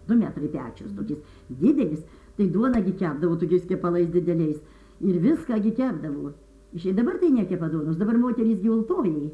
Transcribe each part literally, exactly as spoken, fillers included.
du metrai pečius, tokis didelis, tai duonagi kepdavo tokiais kepalais dideliais. Ir viskągi kepdavo. Iš dabar tai nekepa duonos, dabar moterys gyvultojai.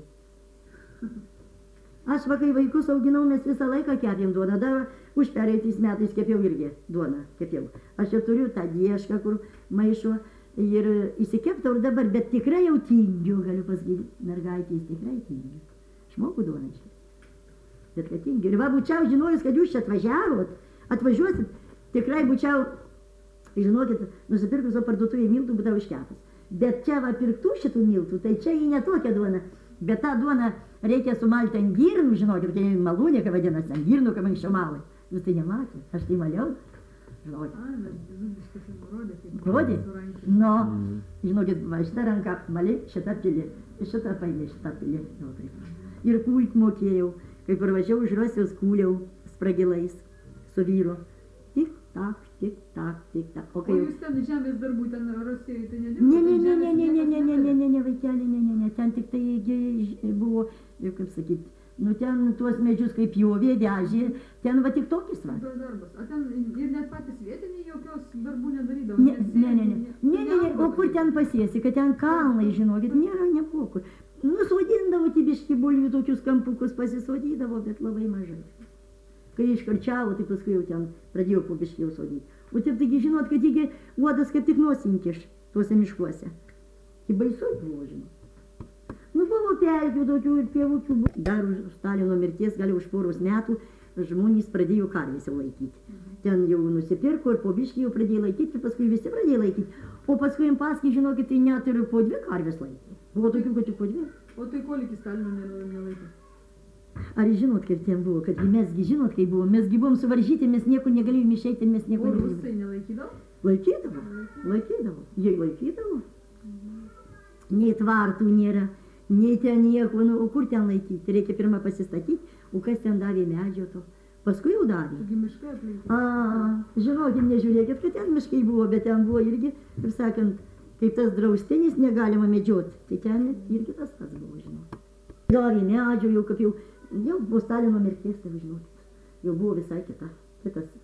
Aš va, kai vaikus auginau, mes visą laiką kepėm duoną, dar už pereitais metais kepiau irgi duoną, kepiau. Aš jau turiu tą diešką, kur maišo ir įsikeptau ir dabar, bet tikrai jau tingiu, galiu pasakyti, mergaitės tikrai tingiu. Išmoku duoną čia. Bet kad tingiu. Ir va, būčiau žinojus, kad jūs čia atvažiavot, atvažiuosit, tikrai būčiau, žinokit, nusipirkus o parduotuvėje miltų, būtau iškepas. Bet čia va pirktų šitų miltų, tai čia jį netokia duona. Bet tą duoną reikia sumalti ant girnų, žinokit, tai malūnė, ką vadinasi, ant girnų, ką anksčiau malai. Jūs tai nematė, aš tai maliau. Rodė? Nu, žinokit, va, šitą ranką malė, šitą pilį, šitą pailė, šitą pilį. Ir kūlt mokėjau, kai parvažiau už Rusijos kūliau spragilais su vyru. Tik tak, tik tak, tik tak. O jūs ten žemės darbų, ten Rusijoje, tai nedirbo? Ne, ne, ne, ne, ne, ne, ne, ne, ne, ne, ne, vaikeli, ne, ne, ne, ten tik tai buvo, kaip sakyt, nu ten tuos medžius kaip jovė, dežė, ten va tik tokis va. Darbas. O ten ir net patys vietiniai jokios darbų nedarydavo? Ne, ne, ne, ne, ne, ne, ne, o kur ten pasiesi, kad ten kalnai, žinokit, nėra nebuvo kur. Nusodindavo tibiški bulvių tokius kampukus, pasisodydavo, bet labai mažai. Kai iškarčiavo, tai paskui jau ten pradėjau po biškį jau sodyti. O taip taigi žinot, kad taigi uodas kaip tik nosinkiš tuose miškuose. Tai baisu buvo, žinot. Nu, buvo pelkių tokių ir pievukių. Dar už Stalino mirties, gal už poros metų, žmonės pradėjo karvės jau laikyti. Ten jau nusipirko ir po biškį jau pradėjo laikyti, ir paskui visi pradėjo laikyti. O paskui jam paskui, žinokit, tai net ir po dvi karvės laikė. Buvo tokių, kad tik po dvi. O tai ko iki Stalino nelaikė? Ar žinot, kaip ten buvo, kad mesgi žinot, kaip buvo, mesgi buvom suvaržyti, mes niekur negalėjom išeiti, mes niekur negalėjom. O rusai nelaikydavo? Laikydavo, laikydavo, jie laikydavo. Nei tvartų nėra, nei ten nieko, nu, o kur ten laikyti, reikia pirmą pasistatyti, o kas ten davė medžio to, paskui jau davė. Taigi miškai aplinkui. A, žinokit, nežiūrėkit, kad ten miškai buvo, bet ten buvo irgi, kaip sakant, kaip tas draustinis negalima medžioti, tai ten irgi tas pats buvo, žinokit. Davė medžio, jau kaip jau, jau po Stalino mirties, tai žinokit, jau buvo visai kita, kitas